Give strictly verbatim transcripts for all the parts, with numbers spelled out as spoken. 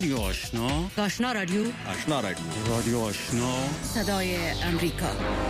رادیو آشنا آشنا رادیو آشنا رادیو رادیو آشنا صدای امریکا.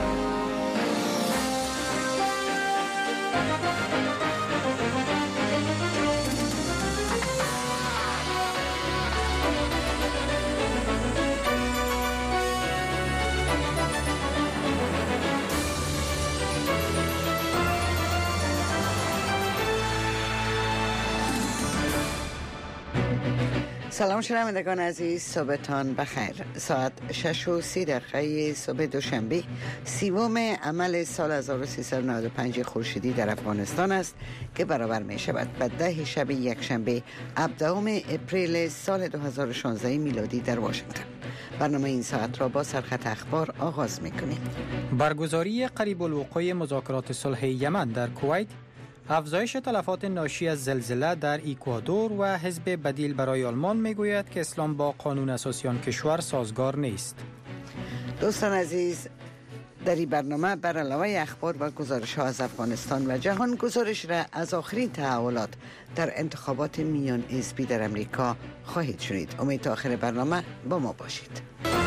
سلام شنوندگان عزیز، صبحتان بخیر. ساعت شش و سی دقیقه صبح دوشنبه سیوم عمل سال هزار و سیصد و نود و پنج خورشیدی در افغانستان است که برابر می شود به ده شب یک شنبه هفدهم اپریل سال دو هزار و شانزده میلادی در واشنگتن. برنامه این ساعت را با سرخط اخبار آغاز می کنیم. برگزاری قریب الوقوع مذاکرات صلح یمن در کویت، افزایش تلفات ناشی از زلزله در اکوادور و حزب بدیل برای آلمان میگوید که اسلام با قانون اساسی آن کشور سازگار نیست. دوستان عزیز، در این برنامه بر علاوه اخبار و گزارش ها از افغانستان و جهان، گزارش را از آخرین تحولات در انتخابات میان حزبی در امریکا خواهید شنید. امید تا آخر برنامه با ما باشید.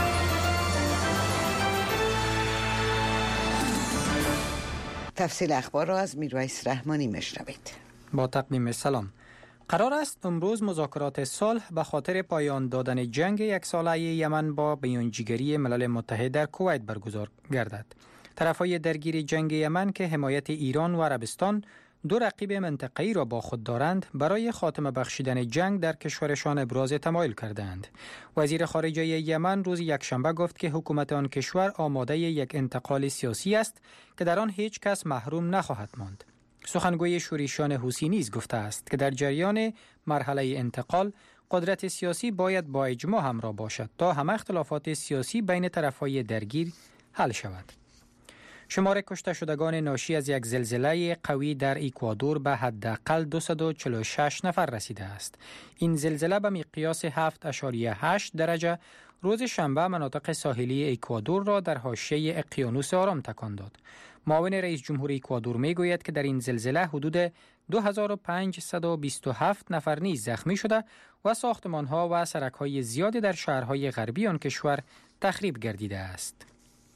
تفصیل اخبار را از میرویس رحمانی میشنوید. با تقدیم سلام. قرار است امروز مذاکرات صلح به خاطر پایان دادن جنگ یک ساله یمن با بیانجیگری ملل متحد در کویت برگزار گردد. طرفای درگیر جنگ یمن که حمایت ایران و عربستان، دو رقیب منطقه‌ای را با خود دارند، برای خاتمه بخشیدن جنگ در کشورشان ابراز تمایل کردند. وزیر خارجه یمن روز یکشنبه گفت که حکومت آن کشور آماده یک انتقال سیاسی است که در آن هیچ کس محروم نخواهد ماند. سخنگوی شورشیان حوثی نیز گفته است که در جریان مرحله انتقال، قدرت سیاسی باید با اجماع همراه باشد تا همه اختلافات سیاسی بین طرفای درگیر حل شود. شمار کشته شدگان ناشی از یک زلزله قوی در اکوادور به حداقل دویست و چهل و شش نفر رسیده است. این زلزله به مقیاس هفت ممیز هشت درجه روز شنبه مناطق ساحلی اکوادور را در حاشیه اقیانوس آرام تکان داد. معاون رئیس جمهور اکوادور میگوید که در این زلزله حدود دو هزار و پانصد و بیست و هفت نفر نیز زخمی شده و ساختمان‌ها و سرک‌های زیادی در شهرهای غربی آن کشور تخریب گردیده است.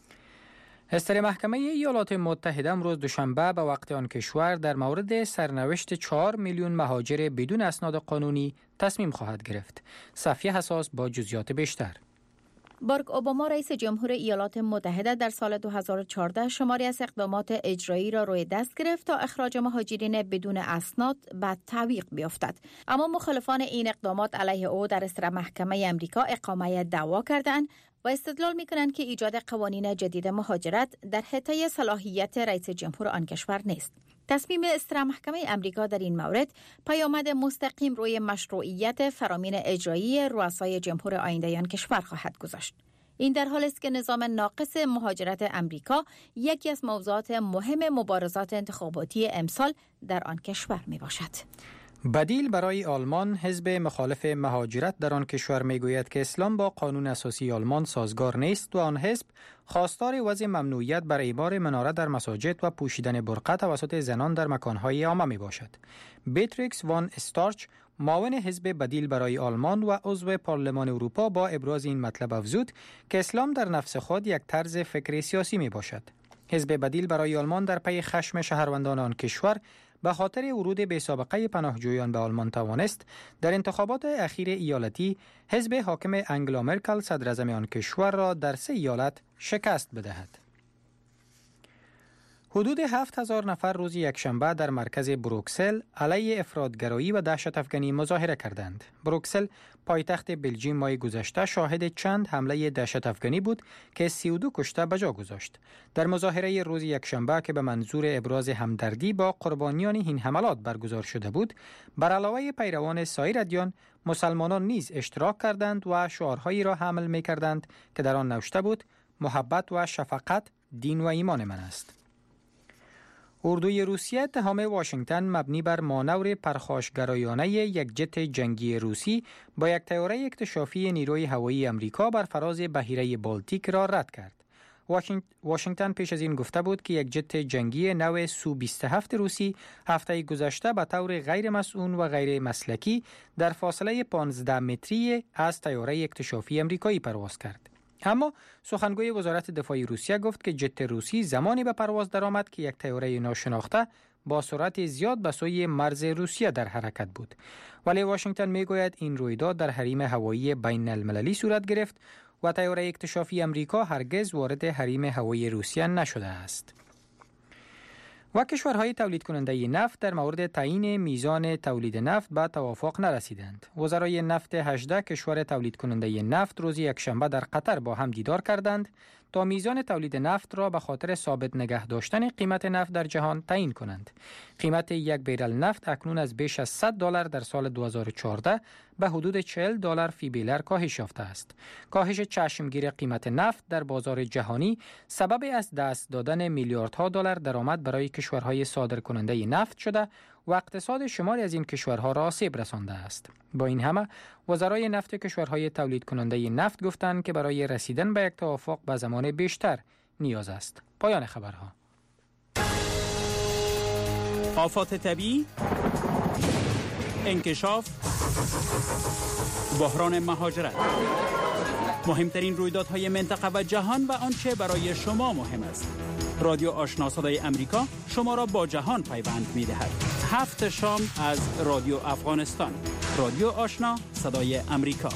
استر محکمه ایالات متحده امروز دوشنبه به وقت آن کشور در مورد سرنوشت چهار میلیون مهاجر بدون اسناد قانونی تصمیم خواهد گرفت. صفیه حساس با جزئیات بیشتر. باراک اوباما رئیس جمهور ایالات متحده در سال دو هزار و چهارده شماری از اقدامات اجرایی را روی دست گرفت تا اخراج مهاجرین بدون اسناد به تعویق بیفتد. اما مخالفان این اقدامات علیه او در استر محکمه امریکا اقامه دعوا کردند و استدلال می‌کنند که ایجاد قوانین جدید مهاجرت در حیطه صلاحیت رئیس جمهور آن کشور نیست. تصمیم استر محکمه امریکا در این مورد پیامد مستقیم روی مشروعیت فرامین اجرایی رؤسای جمهور آینده آن کشور خواهد گذاشت. این در حالی است که نظام ناقص مهاجرت امریکا یکی از موضوعات مهم مبارزات انتخاباتی امسال در آن کشور میباشد. بدیل برای آلمان، حزب مخالف مهاجرت در آن کشور میگوید که اسلام با قانون اساسی آلمان سازگار نیست و آن حزب خواستار وضع ممنوعیت بر اعمار مناره در مساجد و پوشیدن برقع توسط زنان در مکانهای عامه می باشد. بیتریکس وان استارچ، معاون حزب بدیل برای آلمان و عضو پارلمان اروپا، با ابراز این مطلب افزود که اسلام در نفس خود یک طرز فکر سیاسی می باشد. حزب بدیل برای آلمان در پی خشم شهروندان آن کشور به خاطر ورود بی‌سابقه پناهجویان به آلمان توانست در انتخابات اخیر ایالتی حزب حاکم انگلا مرکل صدراعظم آن کشور را در سه ایالت شکست بدهد. حدود هفت هزار نفر روز یکشنبه در مرکز بروکسل علیه افراطگرایی و دهشت افکنی مظاهره کردند. بروکسل، پایتخت بلژیم، ماه گذشته شاهد چند حمله دهشت افکنی بود که سی و دو کشته به جا گذاشت. در مظاهره روز یکشنبه که به منظور ابراز همدردی با قربانیان این حملات برگزار شده بود، بر علاوه پیروان سایر ادیان، مسلمانان نیز اشتراک کردند و شعارهایی را حمل می‌کردند که در آن نوشته بود: محبت و شفقت دین و ایمان من است. اردوی روسیه اتهام واشنگتن مبنی بر مانور پرخاشگرایانه یک جت جنگی روسی با یک طیاره اکتشافی نیروی هوایی امریکا بر فراز بحیره بالتیک را رد کرد. واشنگتن پیش از این گفته بود که یک جت جنگی نو سو بیست و هفت روسی هفته گذشته به طور غیر مسئول و غیر مسلکی در فاصله پانزده متری از طیاره اکتشافی امریکایی پرواز کرد. اما سخنگوی وزارت دفاع روسیه گفت که جت روسی زمانی به پرواز درآمد که یک طیاره ناشناخته با سرعت زیاد به سوی مرز روسیه در حرکت بود. ولی واشنگتن میگوید این رویداد در حریم هوایی بین المللی صورت گرفت و طیاره اکتشافی امریکا هرگز وارد حریم هوایی روسیه نشده است. و کشورهای تولید کننده نفت در مورد تعیین میزان تولید نفت به توافق نرسیدند. وزرای نفت هجده کشور تولید کننده نفت روز یکشنبه در قطر با هم دیدار کردند تا میزان تولید نفت را به خاطر ثابت نگه داشتن قیمت نفت در جهان تعیین کنند. قیمت یک بیرل نفت اکنون از بیش از صد دلار در سال دو هزار و چهارده به حدود چهل دلار فی بیرل کاهش یافته است. کاهش چشمگیر قیمت نفت در بازار جهانی سبب از دست دادن میلیاردها دلار درآمد برای کشورهای صادرکننده نفت شده و اقتصاد شماری از این کشورها را آسیب رسانده است. با این همه وزرای نفت کشورهای تولید کننده نفت گفتند که برای رسیدن به یک توافق به زمان بیشتر نیاز است. پایان خبرها. آفات طبیعی، انکشاف، بحران مهاجرت، مهمترین رویدادهای منطقه و جهان و آنچه برای شما مهم است. رادیو آشنا صدای امریکا شما را با جهان پیوند می‌دهد. هفت شام از رادیو افغانستان. رادیو آشنا صدای امریکا.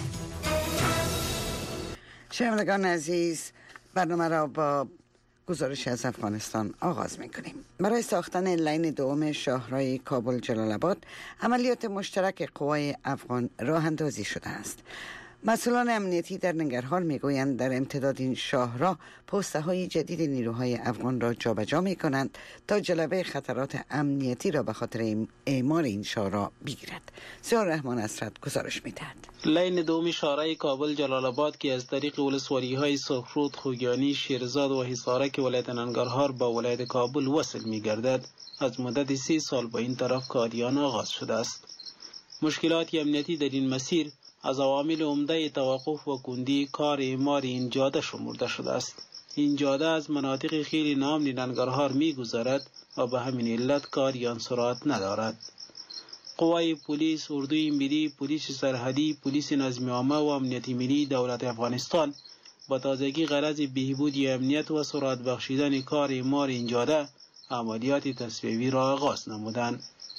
شنوندگان عزیز، برنامه را با گزارش از افغانستان آغاز می‌کنیم. برای ساختن لین دوم شاهراه کابل جلال آباد عملیات مشترک قوای افغان راه اندازی شده است. مسئولان امنیتی در ننگرهار میگویند در امتداد این شاهراه پسته های جدید نیروهای افغان را جابجا می کنند تا جلوه خطرات امنیتی را به خاطر اعمار این شاهراه بگیرد. سیار رحمان اسرت گزارش میدهد. لین دوم شاهراه کابل جلال آباد که از طریق ولسوالی های سرخرود، خوگیانی، شیرزاد و حصارک ولایت ننگرهار با ولایت کابل وصل می گردد از مدت سی سال با این طرف کاریان آغاز شده است. مشکلات امنیتی در این مسیر از عوامل عمده توقف و کندی کار اعمار این جاده شمرده شده است. این جاده از مناطق خیلی نامنی ننگرهار می گذرد و به همین علت کاری آن سرعت ندارد. قوای پلیس، اردوی ملی، پلیس سرحدی، پلیس نظم عامه و امنیت ملی دولت افغانستان با تازگی غرض بهبود امنیت و سرعت بخشیدن کار اعمار این جاده عملیات تصفیوی را آغاز نمودند.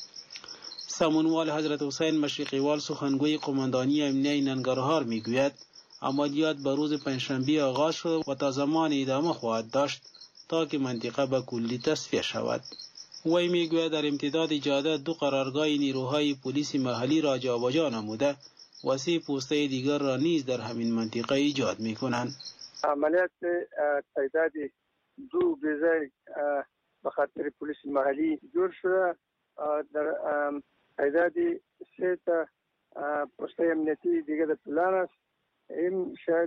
سمونوال حضرت حسین مشرقیوال سخنگوی قماندانی امنیه ننگرهار میگوید عملیات به روز پنجشنبه آغاز شد و تا زمان ادامه خواهد داشت تا که منطقه به کلی تصفیه شود. وی میگوید در امتداد جاده دو قرارگاه نیروهای پلیس محلی را جابجا نموده و سه پوسته دیگر را نیز در همین منطقه ایجاد میکنند. عملیات تعداد دو بیزه به خاطر پلیس محلی جور شده. در تعداد سه تا پوسته امنیتی دیگه در پلان است. این شاید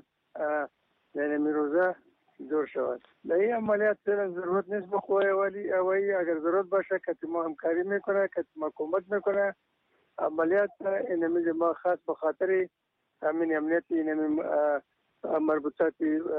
یعنی میروزه جور شود. در این عملیات فعلا ضرورت نیست بخواه ولی اولی اگر ضرورت باشه که ما همکاری میکنه، که ما کمک میکنه. عملیات اینمی ما خاص بخاطر همین امنیتی اینمی مربوطات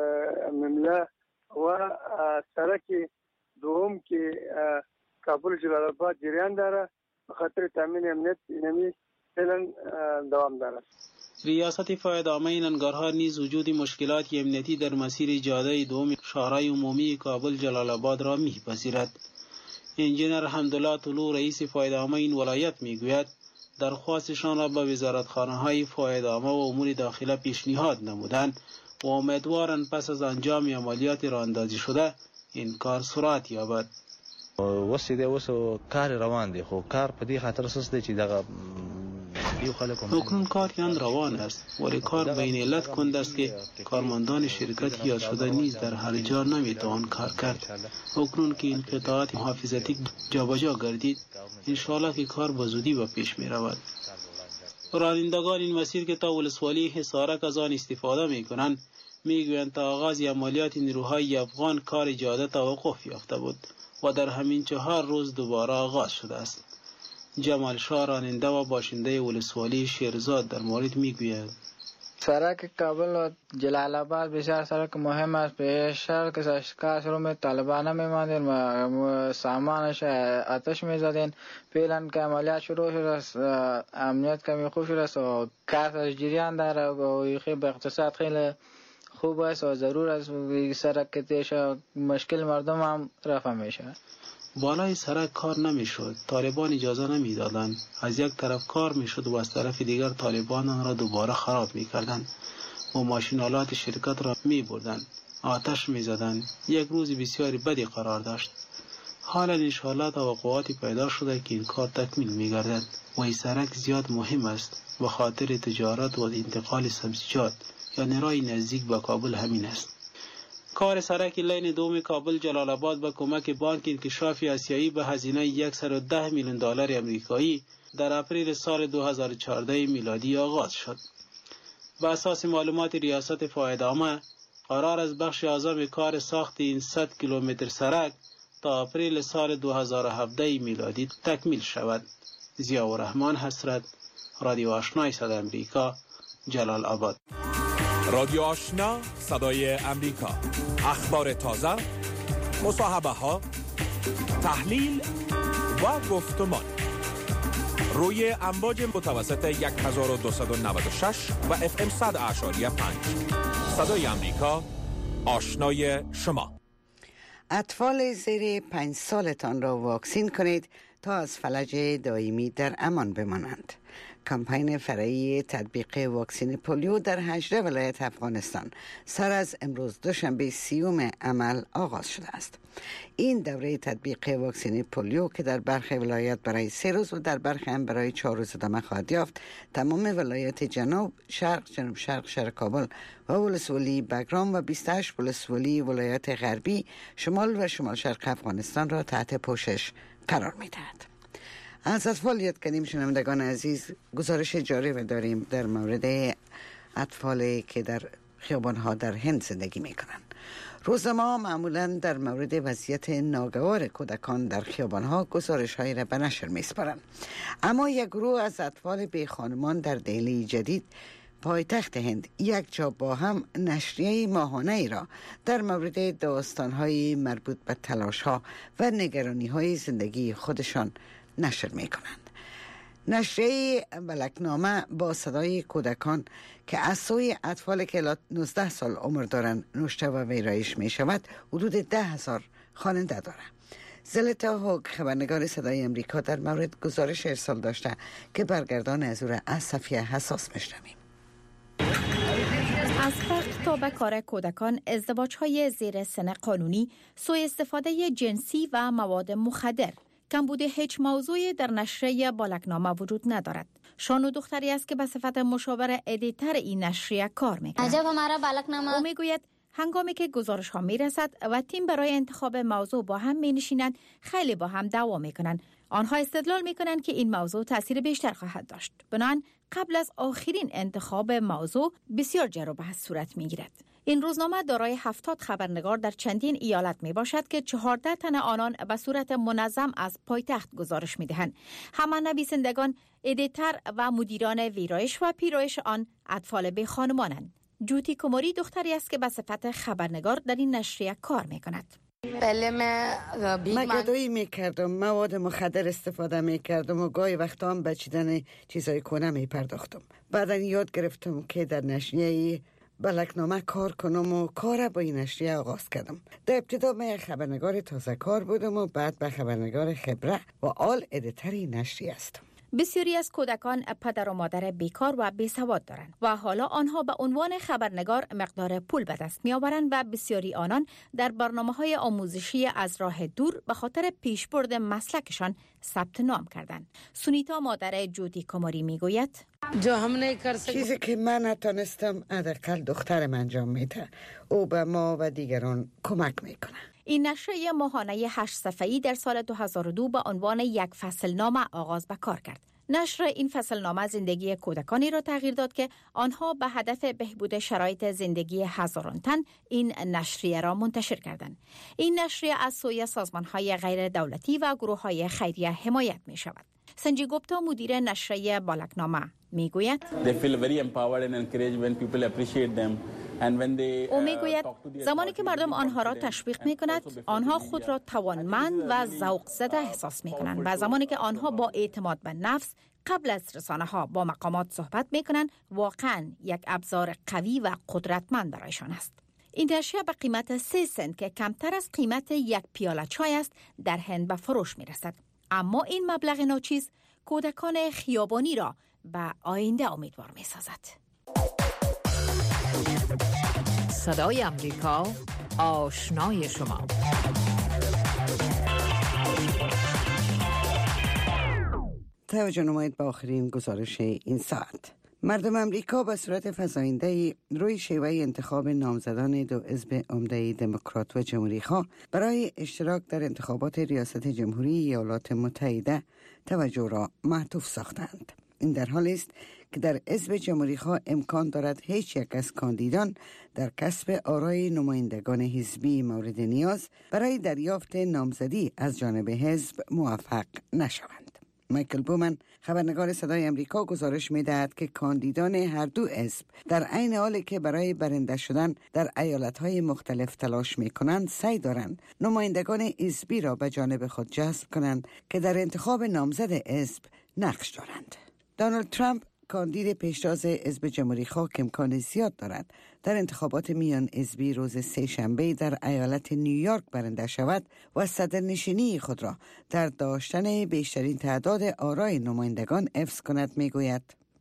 مملا و سرک دوم که کابل جلال آباد جریان داره بخاطر تامین امنیت اینمی فعلا دوام داره. ریاست فایدامه ننگرهار نیز وجود مشکلات امنیتی در مسیر جاده دوم شاهراه عمومی کابل جلال آباد را میپذیرد. انجینر حمدالله طلوع رئیس فایدامه این ولایت میگوید درخواستشان را به وزارتخانه های فایدامه و امور داخله پیشنهاد نمودند و امیدوارند پس از انجام عملیات راهاندازی شده این کار سرعت یابد. وسیده وسو کار روان دی خو کار په دې خاطر سس دی چې دغه یو خلک اکنون کاریان روان است ولی کار به این علت کند است که کارمندان شرکت یاد شده نیز در هر جا نمیتوان کار کرد. اکنون که این قطعات محافظتی جابجا گردید انشاءالله که کار به زودی به پیش می رود. رانندگان این مسیر که تا ولسوالی حصارک از آن استفاده می کنند میگویند تا آغاز عملیات نیروهای افغان کار جاده توقف یافته بود و در همین چهار روز دوباره آغاز شده است. جمال شاه راننده و باشنده ولسوالی شیرزاد در مورد میگوید سرک کابل و جلال آباد بسیار سرک مهم است. پیشتر که کار شروع می طالبان میماندین و سامانش آتش میزدین. فعلا که عملیات شروع شده امنیت کمی خوب شده و کار جریان داره و خیلی به اقتصاد خیلی خوب است و ضرور است سرک تیش مشکل مردم هم رفع میشه. بالای سرک کار نمیشد، طالبان اجازه نمیدادند. از یک طرف کار میشد و از طرف دیگر طالبان آن را دوباره خراب میکردند و ماشینالات شرکت را میبردند، آتش میزدند. یک روز بسیار بدی قرار داشت. حالا انشاءالله توقعاتی پیدا شده که این کار تکمیل میگردد و این سرک زیاد مهم است به خاطر تجارت و انتقال سبزیجات، یعنی راه نزدیک به کابل همین است. کار سرک لین دوم کابل جلال آباد با کمک بانک انکشاف آسیایی به هزینه صد و ده میلیون دلار آمریکایی در اپریل سال دو هزار و چهارده میلادی آغاز شد. بر اساس معلومات ریاست فایده‌نامه قرار است بخش اعظم کار ساخت این صد کیلومتر سرک تا اپریل سال دو هزار و هفده میلادی تکمیل شود. ضیاءالرحمن حسرت، رادیو آشنای صدای امریکا، جلال آباد. رادیو آشنا صدای امریکا، اخبار تازه، مصاحبه ها، تحلیل و گفتمان روی امواج متوسط هزار و دویست و نود و شش و اف ام صد اشاری پنج. صدای امریکا، آشنای شما. اطفال زیر پنج سالتان را واکسین کنید تا از فلج دائمی در امان بمانند. کمپین فرعی تطبیق واکسن پولیو در هجده ولایت افغانستان سر از امروز دوشنبه سیوم عمل آغاز شده است. این دوره تطبیق واکسن پولیو که در برخی ولایت برای سه روز و در برخی هم برای چهار روز ادامه خواهد یافت، تمام ولایت جنوب، شرق، جنوب شرق شهر کابل و ولسوالی بگرام و بیست و هشت ولسوالی ولایت غربی، شمال و شمال شرق افغانستان را تحت پوشش قرار می‌دهد. از اطفال یاد کنیم شنوندگان عزیز، گزارش جالب داریم در مورد اطفالی که در خیابان‌ها در هند زندگی می‌کنند. روزنامه‌ها معمولاً در مورد وضعیت ناگوار کودکان در خیابان‌ها گزارش‌هایی را به نشر می‌سپارند. اما یک گروه از اطفال بیخانمان در دهلی جدید، پایتخت هند، یک جا با هم نشریه ماهانه ای را در مورد داستان‌های مربوط به تلاش‌ها و نگرانی‌های زندگی خودشان نشر می کنند. نشریه بلکنامه با صدای کودکان که از سوی اطفال که نوزده سال عمر دارند نوشته و ویرایش می شود حدود ده هزار خواننده دارد. زلتا هوگ، خبرنگار صدای امریکا، در مورد گزارش ارسال داشته که برگردان از او را از صفحه حساس میشنویم. از فقر تا به کار کودکان، ازدواج‌های زیر سن قانونی، سوء استفاده جنسی و مواد مخدر، کمبود هیچ موضوعی در نشریه بالکنامه وجود ندارد. شانو دختری است که به صفت مشاور ادیتر این نشریه کار می‌کند. او میگوید هنگامی که گزارش ها میرسد و تیم برای انتخاب موضوع با هم می نشینند، خیلی با هم دعوا می کنند. آنها استدلال می کنند که این موضوع تاثیر بیشتر خواهد داشت. بنابراین قبل از آخرین انتخاب موضوع بسیار جر و بحث صورت می گیرد. این روزنامه دارای هفتاد خبرنگار در چندین ایالت می باشد که چهارده تن آنان به صورت منظم از پایتخت گزارش می دهند. همه نویسندگان، ادیتر و مدیران ویرایش و پیرایش آن اطفال به خانمانند. جوتی کموری دختری است که به صفت خبرنگار در این نشریه کار می کند. من گدایی می کردم، مواد مخدر استفاده می کردم و گاهی وقتا هم به چیدن چیزای کنه می پرداختم. بعدا یاد گرفتم که در نشریه بلکنامه کار کنم و کار با این نشریه آغاز کردم. در ابتدا من خبرنگار تازه کار بودم و بعد به خبرنگار خبره و آل ادیتری نشریه هستم. بسیاری از کودکان پدر و مادر بیکار و بیسواد دارند و حالا آنها به عنوان خبرنگار مقدار پول به دست می آورند و بسیاری آنان در برنامه‌های آموزشی از راه دور به خاطر پیشبرد مسلکشان ثبت نام کردند. سونیتا مادر جودی کماری می گوید چیزی که من نتانستم حداقل دخترم انجام میده. او به ما و دیگران کمک میکنه. این نشریه ماهانه هشت صفحه‌ای در سال دو هزار و دو با عنوان یک فصل نامه آغاز به کار کرد. نشر این فصلنامه زندگی کودکانی را تغییر داد که آنها به هدف بهبود شرایط زندگی هزاران تن این نشریه را منتشر کردند. این نشریه از سوی سازمان‌های غیر دولتی و گروه‌های خیریه حمایت می‌شود. سنجی گوپتا مدیر نشریه بالکنامه میگوید او میگوید زمانی که مردم آنها را تشویق می کند آنها خود را توانمند و ذوق زده احساس می کنند و زمانی که آنها با اعتماد به نفس قبل از رسانه ها با مقامات صحبت می کنند واقعا یک ابزار قوی و قدرتمند برایشان است. این نشریه به قیمت سه سنت که کمتر از قیمت یک پیاله چای است در هند به فروش می رسد. اما این مبلغ ناچیز کودکان خیابانی را به آینده امیدوار می سازد. صدای امریکا، آشنای شما. توجه نمایید به آخرین گزارش این ساعت. مردم امریکا به صورت فزاینده روی شیوه انتخاب نامزدان دو حزب عمده دموکرات و جمهوری‌خواه برای اشتراک در انتخابات ریاست جمهوری ایالات متحده توجه را معطوف ساختند. این در حالی است که در حزب جمهوری‌خواه امکان دارد هیچ یک از کاندیدان در کسب آرای نمایندگان حزبی مورد نیاز برای دریافت نامزدی از جانب حزب موفق نشوند. مایکل بومن خبرنگار صدای امریکا گزارش می‌دهد که کاندیدان هر دو حزب در عین حالی که برای برنده شدن در ایالت‌های مختلف تلاش می‌کنند سعی دارند نمایندگان حزبی را به جانب خود جذب کنند که در انتخاب نامزد حزب نقش دارند. دونالد ترامپ کاندید پیشتاز حزب جمهوری‌خواه که امکان زیاد دارد در انتخابات میان حزبی روز سه شنبه در ایالت نیویورک برنده شود و صدرنشینی خود را در داشتن بیشترین تعداد آرای نمایندگان حفظ کند میگوید.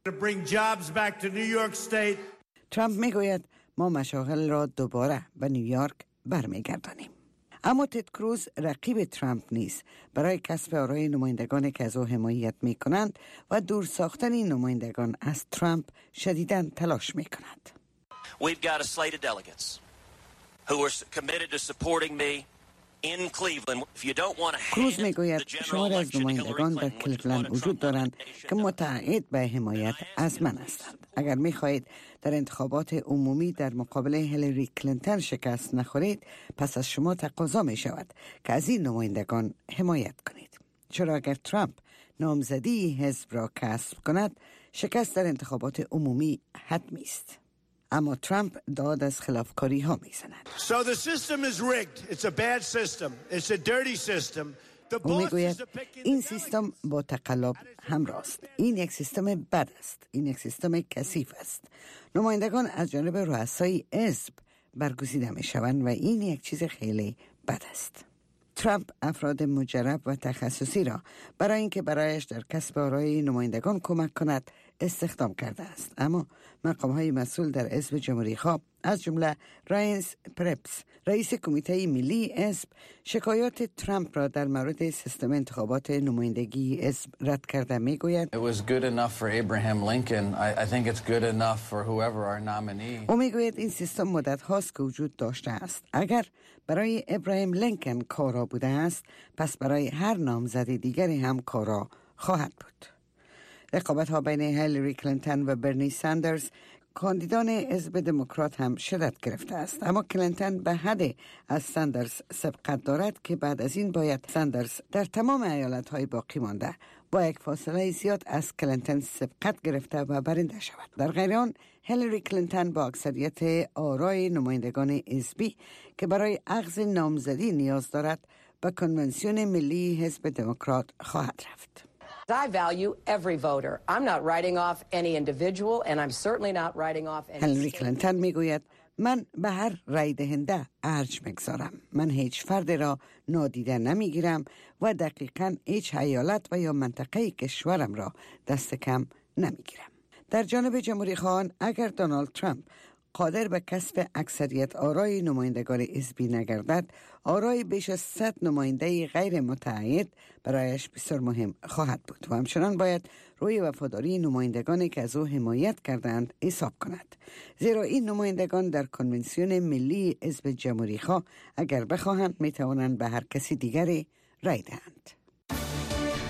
ترامپ میگوید ما مشاغل را دوباره به نیویورک برمیگردانیم. اما تد کروز رقیب ترامپ نیست برای کسب آرای نمایندگان که از او حمایت می کنند و دور ساختن این نمایندگان از ترامپ شدیداً تلاش می کند. We've got a slate of delegates who are committed to supporting me in Cleveland. If you don't want to کروز می گوید شمار از نمایندگان در کلیولند وجود دارند که متعهد به حمایت از من هستند. اگر می خواهید در انتخابات عمومی در مقابل هیلاری کلینتون شکست نخورید پس از شما تقاضا می شود که از این نمایندگان حمایت کنید. چرا اگر ترامپ نامزدی حزب را کسب کند شکست در انتخابات عمومی حتمی است. اما ترامپ داد از خلافکاری ها می زند. So the system is rigged. It's a bad system. It's a dirty system. او می گوید این سیستم با تقلب همراه است. این یک سیستم بد است. این یک سیستم کثیف است. نمایندگان از جانب رؤسای حزب برگزیده می شوند و این یک چیز خیلی بد است. ترامپ افراد مجرب و تخصصی را برای اینکه برایش در کسب آرای نمایندگان کمک کند استخدام کرده است. اما مقام‌های مسئول در حزب جمهوری‌خواه از جمله راینس پرپس رئیس کمیته ملی حزب شکایات ترامپ را در مورد سیستم انتخابات نمایندگی حزب رد کرده میگوید It was good enough for Abraham Lincoln. I, I think it's good enough for whoever our nominee. او میگوید این سیستم مدت هاست که وجود داشته است. اگر برای ابراهیم لینکن کارا بوده است پس برای هر نامزد دیگری هم کارا خواهد بود. رقابت ها بین هیلاری کلینتون و برنی ساندرز کاندیدان حزب دموکرات هم شدت گرفته است. اما کلینتون به حد از ساندرز سبقت دارد که بعد از این باید ساندرز در تمام ایالت های باقی مانده با یک فاصله زیاد از کلینتون سبقت گرفته و برنده شود. در غیر آن هیلاری کلینتون با اکثریت آرای نمایندگان حزبی که برای اخذ نامزدی نیاز دارد به کنونسیون ملی حزب دموکرات خواهد رفت. I value every voter. I'm not writing off any individual and I'm certainly not writing off any هیلاری کلینتون میگوید من به هر رای دهنده ارج میگذارم. من هیچ فرد را نادیده نمیگیرم و دقیقاً هیچ ایالت و یا منطقه کشورم را دست کم نمیگیرم. در جانب جمهوری خواهان اگر دونالد ترامپ قادر به کسب اکثریت آرای نمایندگان حزبی نگردد، آرای بیش از صد نماینده غیر متعهد برایش بسیار مهم خواهد بود و همچنان باید روی وفاداری نمایندگانی که از او حمایت کردند حساب کند. زیرا این نمایندگان در کنونسیون ملی حزب جمهوری خواه اگر بخواهند می توانند به هر کسی دیگری رای دهند.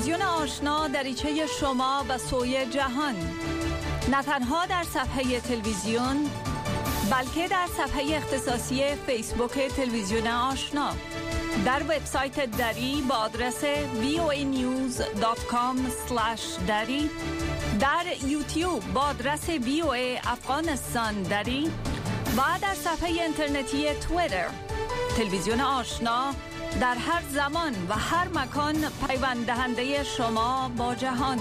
تلویزیون آشنا دریچه شما و سوی جهان، نه تنها در صفحه تلویزیون بلکه در صفحه اختصاصی فیسبوک تلویزیون آشنا، در وبسایت دری با آدرس وی او ای نیوز دات کام اسلش دری، در یوتیوب با آدرس وی او ای افغانستان دری و در صفحه اینترنتی توییتر. تلویزیون آشنا در هر زمان و هر مکان پیوند دهنده شما با جهان.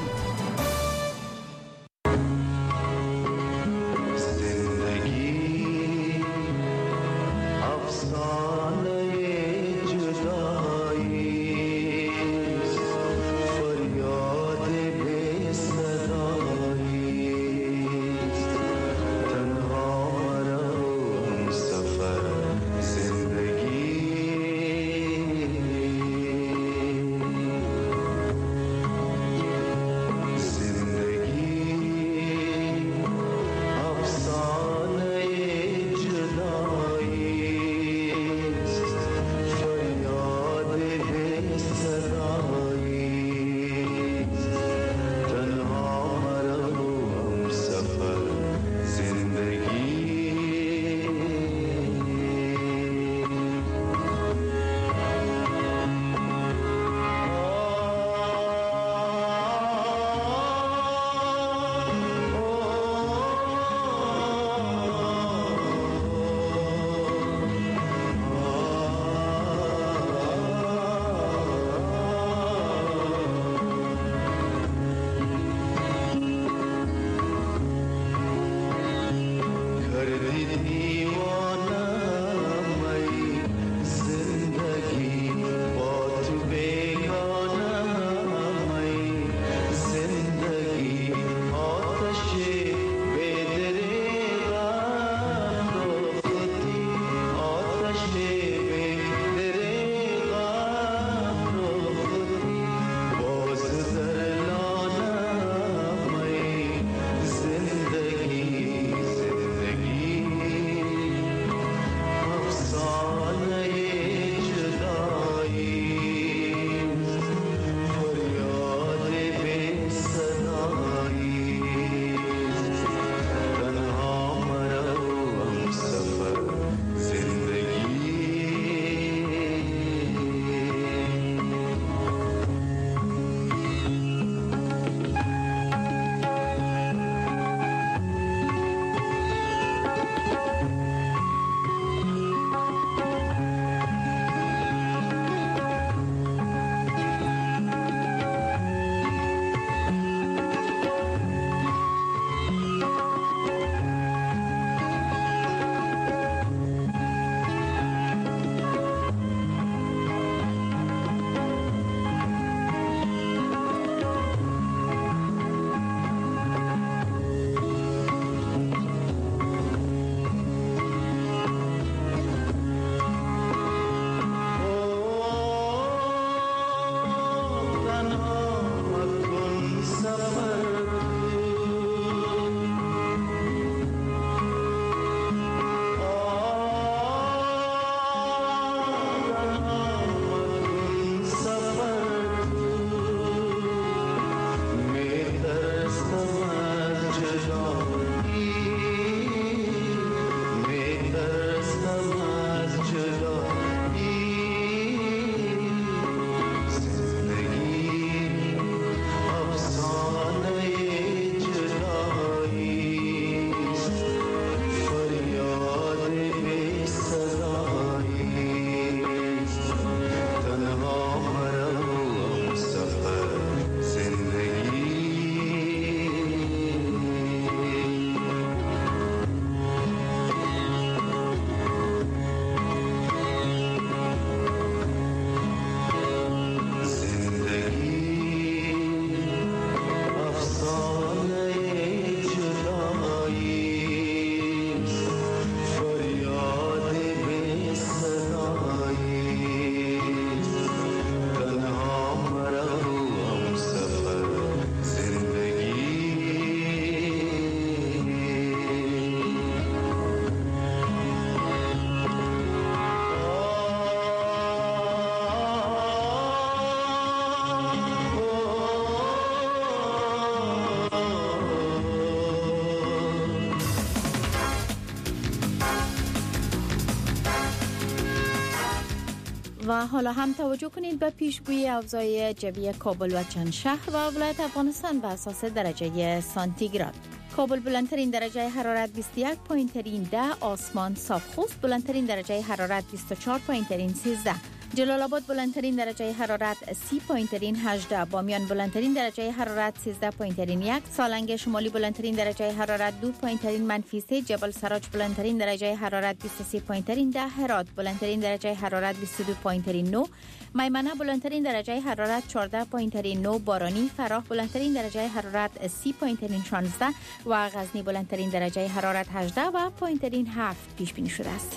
و حالا هم توجه کنید به پیشگویی اوضاع جوی کابل و چند شهر و ولایت افغانستان به اساس درجه سانتیگراد. کابل بلندترین درجه حرارت بیست و یک پایین ده، آسمان صاف خوست. بلندترین درجه حرارت بیست و چهار پایین سیزده. جلال آباد بلندترین درجه حرارت سی پایین هجده، بامیان بلندترین درجه حرارت سیزده پایین یک، سالنگ شمالی بلندترین درجه حرارت دو پایین منفی سه، جبل سراج بلندترین درجه حرارت بیست و سه پایین ده، هرات بلندترین درجه حرارت بیست و دو پایین نه، میمنه بلندترین درجه حرارت چهارده پایین نه، بارانی فراه بلندترین درجه حرارت سی پایین شانزده و غزنی بلندترین درجه حرارت هجده و پایین هفت پیش بینی شده است.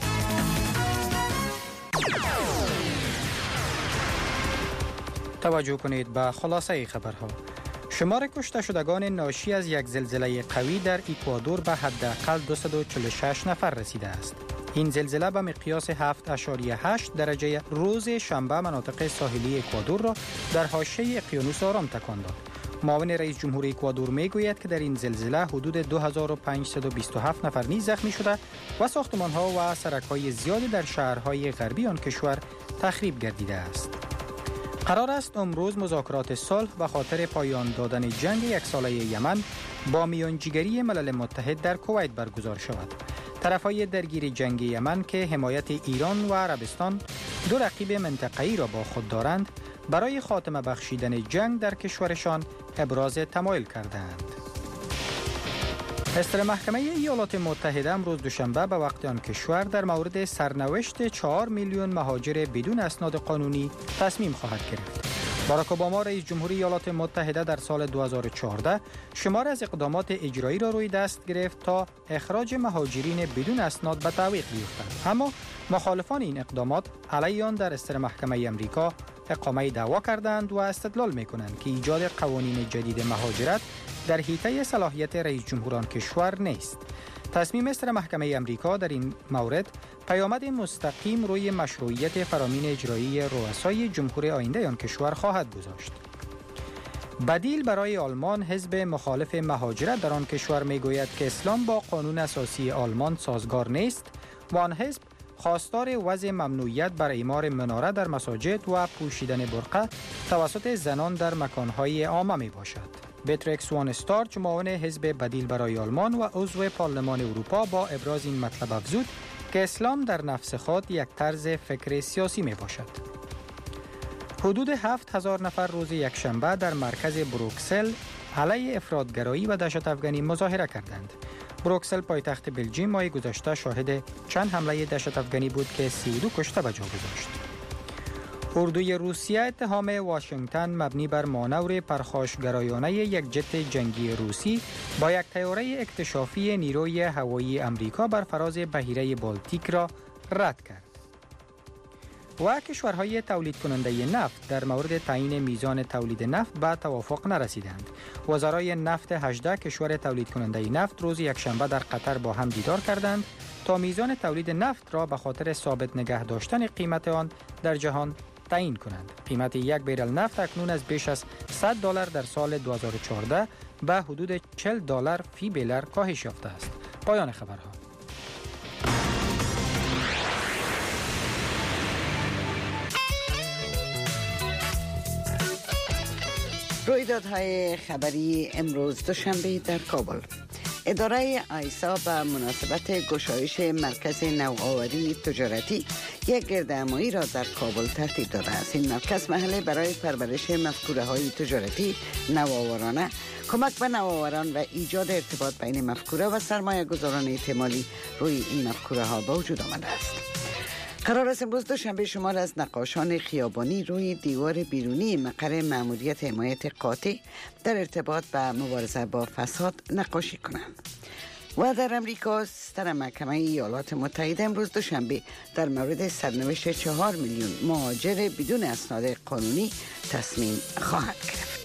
توجه کنید به خلاصه خبرها. شمار کشته شدگان ناشی از یک زلزله قوی در اکوادور به حداقل دویست و چهل و شش نفر رسیده است. این زلزله به مقیاس هفت اشاریه هشت درجه روز شنبه مناطق ساحلی اکوادور را در حاشیه اقیانوس آرام تکان داد. معاون رئیس جمهور اکوادور میگوید که در این زلزله حدود دو هزار و پانصد و بیست و هفت نفر نیز زخمی شده و ساختمان‌ها و سرک‌های زیادی در شهرهای غربی آن کشور تخریب گردیده است. قرار است امروز مذاکرات صلح به خاطر پایان دادن جنگ یک ساله یمن با میانجیگری ملل متحد در کویت برگزار شود. طرفهای درگیر جنگ یمن که حمایت ایران و عربستان، دو رقیب منطقه‌ای را با خود دارند، برای خاتمه بخشیدن جنگ در کشورشان ابراز تمایل کردند. استر محکمه ایالات متحده امروز دوشنبه به وقت آن کشور در مورد سرنوشت چهار میلیون مهاجر بدون اسناد قانونی تصمیم خواهد گرفت. باراک اوباما رئیس جمهوری ایالات متحده در سال دو هزار و چهارده شمار از اقدامات اجرایی را روی دست گرفت تا اخراج مهاجرین بدون اسناد به تعویق بیفتند. اما مخالفان این اقدامات علیه آن در استر محکمه امریکا اقامه دعوا کردند و استدلال می‌کنند که ایجاد قوانین جدید مهاجرت در حیطه صلاحیت رئیس جمهور آن کشور نیست. تصمیم استر محکمه امریکا در این مورد پیامد مستقیم روی مشروعیت فرامین اجرایی رؤسای جمهور آینده آن کشور خواهد گذاشت. بدیل برای آلمان، حزب مخالف مهاجرت در آن کشور میگوید که اسلام با قانون اساسی آلمان سازگار نیست و آن حزب خواستار وضع ممنوعیت بر اعمار مناره در مساجد و پوشیدن برقع توسط زنان در مکانهای عامه می باشد. بترکس وان استارچ، معاون حزب بدیل برای آلمان و عضو پارلمان اروپا، با ابراز این مطلب افزود که اسلام در نفس خود یک طرز فکر سیاسی می باشد. حدود هفت هزار نفر روز یکشنبه در مرکز بروکسل علیه افراطگرایی و دهشت افغانی مظاهره کردند. بروکسل پایتخت بلژیم ماه گذشته شاهد چند حمله دهشت افغانی بود که سی و دو کشته به جا گذاشت. اردوی روسیه اتهام واشنگتن مبنی بر مانور پرخاشگرایانه یک جت جنگی روسی با یک طیاره اکتشافی نیروی هوایی امریکا بر فراز بحیره بالتیک را رد کرد. و کشورهای تولید کننده نفت در مورد تعیین میزان تولید نفت به توافق نرسیدند. وزرای نفت هجده کشور تولید کننده نفت روز یکشنبه در قطر با هم دیدار کردند تا میزان تولید نفت را به خاطر ثابت نگه داشتن قیمت آن در جهان تعیین کنند. قیمت یک بیرل نفت اکنون از بیش از صد دلار در سال دو هزار و چهارده به حدود چهل دلار فی بیرل کاهش یافته است. پایان خبرها. رویدادهای خبری امروز دوشنبه در کابل. اداره آیسا به مناسبت گشایش مرکز نوآوری تجارتی یک گردهمایی را در کابل ترتیب داده است. این مرکز محل برای پرورش مفکوره های تجارتی نوآورانه، کمک به نوآوران و ایجاد ارتباط بین مفکوره و سرمایه گذاران احتمالی روی این مفکوره ها به وجود آمده است. قرار است امروز دوشنبه شمار از نقاشان خیابانی روی دیوار بیرونی مقر مأموریت حمایت قاطع در ارتباط به مبارزه با فساد نقاشی کنند. و در امریکا ستر محکمه ایالات متحده امروز دوشنبه در مورد سرنوشت چهار میلیون مهاجر بدون اسناد قانونی تصمیم خواهد گرفت.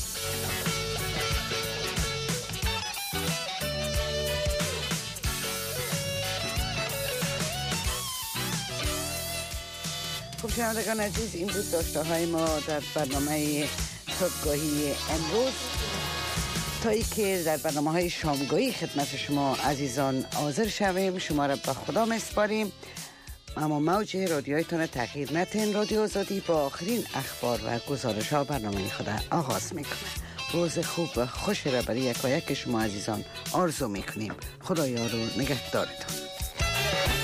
خب شنوندگان عزیز، این بود داشته های ما در برنامه صبحگاهی امروز. تا ای که در برنامه های شامگاهی خدمت شما عزیزان حاضر شویم، شما را به خدا میسپاریم اما موج رادیویتان تغییر نتین. رادیو آزادی با آخرین اخبار و گزارش ها برنامه خود آغاز میکنه. روز خوب و خوش را برای یک و یک شما عزیزان آرزو میکنیم. خدایا رو نگهدارتان.